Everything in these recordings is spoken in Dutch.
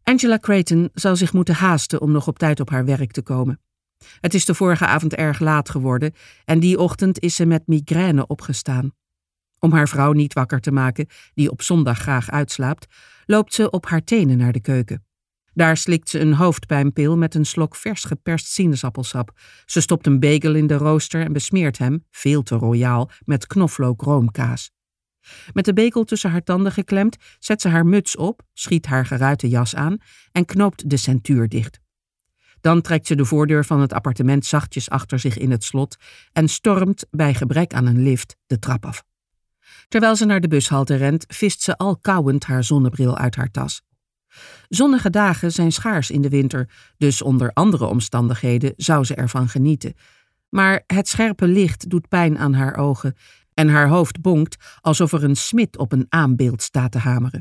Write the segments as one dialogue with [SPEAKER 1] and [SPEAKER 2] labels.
[SPEAKER 1] Angela Creighton zal zich moeten haasten om nog op tijd op haar werk te komen. Het is de vorige avond erg laat geworden en die ochtend is ze met migraine opgestaan. Om haar vrouw niet wakker te maken, die op zondag graag uitslaapt, loopt ze op haar tenen naar de keuken. Daar slikt ze een hoofdpijnpil met een slok vers geperst sinaasappelsap. Ze stopt een bagel in de rooster en besmeert hem, veel te royaal, met knoflook-roomkaas. Met de bagel tussen haar tanden geklemd, zet ze haar muts op, schiet haar geruite jas aan en knoopt de ceintuur dicht. Dan trekt ze de voordeur van het appartement zachtjes achter zich in het slot en stormt bij gebrek aan een lift de trap af. Terwijl ze naar de bushalte rent, vist ze al kauwend haar zonnebril uit haar tas. Zonnige dagen zijn schaars in de winter, dus onder andere omstandigheden zou ze ervan genieten. Maar het scherpe licht doet pijn aan haar ogen en haar hoofd bonkt alsof er een smid op een aanbeeld staat te hameren.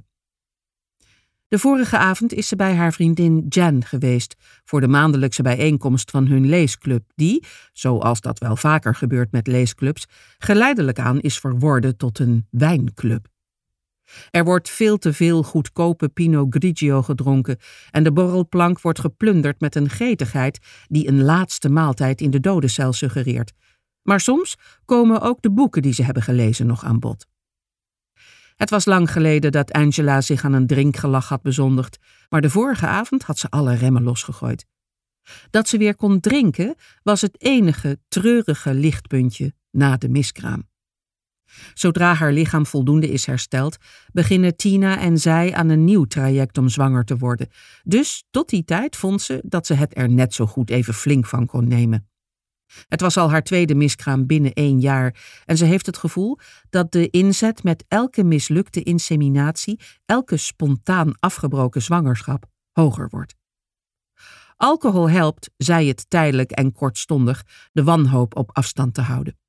[SPEAKER 1] De vorige avond is ze bij haar vriendin Jan geweest voor de maandelijkse bijeenkomst van hun leesclub die, zoals dat wel vaker gebeurt met leesclubs, geleidelijk aan is verworden tot een wijnclub. Er wordt veel te veel goedkope Pinot Grigio gedronken en de borrelplank wordt geplunderd met een gretigheid die een laatste maaltijd in de dodencel suggereert. Maar soms komen ook de boeken die ze hebben gelezen nog aan bod. Het was lang geleden dat Angela zich aan een drinkgelag had bezondigd, maar de vorige avond had ze alle remmen losgegooid. Dat ze weer kon drinken was het enige treurige lichtpuntje na de miskraam. Zodra haar lichaam voldoende is hersteld, beginnen Tina en zij aan een nieuw traject om zwanger te worden. Dus tot die tijd vond ze dat ze het er net zo goed even flink van kon nemen. Het was al haar tweede miskraam binnen 1 jaar en ze heeft het gevoel dat de inzet met elke mislukte inseminatie, elke spontaan afgebroken zwangerschap, hoger wordt. Alcohol helpt, zij het tijdelijk en kortstondig, de wanhoop op afstand te houden.